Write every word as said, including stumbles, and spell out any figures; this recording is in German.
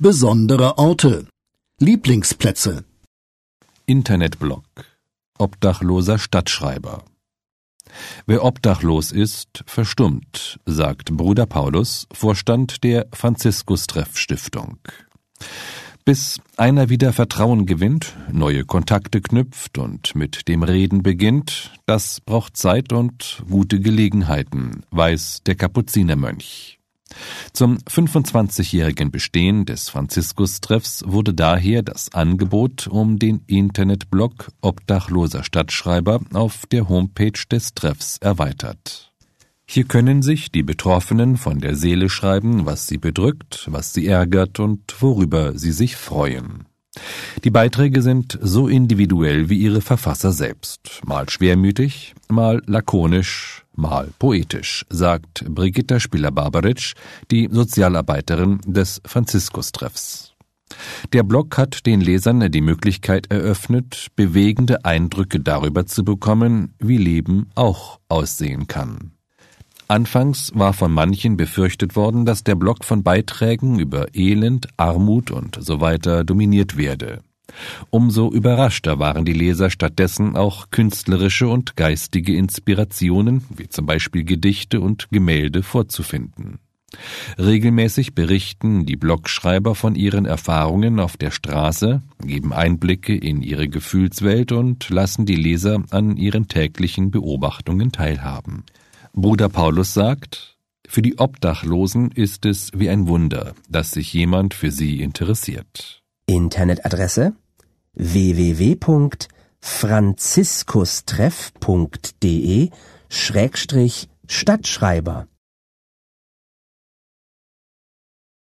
Besondere Orte. Lieblingsplätze. Internetblog. Obdachloser Stadtschreiber. Wer obdachlos ist, verstummt, sagt Bruder Paulus, Vorstand der Franziskus-Treff-Stiftung. Bis einer wieder Vertrauen gewinnt, neue Kontakte knüpft und mit dem Reden beginnt, das braucht Zeit und gute Gelegenheiten, weiß der Kapuzinermönch. Zum fünfundzwanzigjährigen Bestehen des Franziskus-Treffs wurde daher das Angebot um den Internetblog Obdachloser Stadtschreiber auf der Homepage des Treffs erweitert. Hier können sich die Betroffenen von der Seele schreiben, was sie bedrückt, was sie ärgert und worüber sie sich freuen. Die Beiträge sind so individuell wie ihre Verfasser selbst, mal schwermütig, mal lakonisch, mal poetisch, sagt Brigitta Spiller-Barbaric, die Sozialarbeiterin des Franziskus-Treffs. Der Blog hat den Lesern die Möglichkeit eröffnet, bewegende Eindrücke darüber zu bekommen, wie Leben auch aussehen kann. Anfangs war von manchen befürchtet worden, dass der Blog von Beiträgen über Elend, Armut und so weiter dominiert werde. Umso überraschter waren die Leser stattdessen auch künstlerische und geistige Inspirationen, wie zum Beispiel Gedichte und Gemälde, vorzufinden. Regelmäßig berichten die Blogschreiber von ihren Erfahrungen auf der Straße, geben Einblicke in ihre Gefühlswelt und lassen die Leser an ihren täglichen Beobachtungen teilhaben. Bruder Paulus sagt, für die Obdachlosen ist es wie ein Wunder, dass sich jemand für sie interessiert. Internetadresse w w w punkt franziskus treff punkt de Schrägstrich Stadtschreiber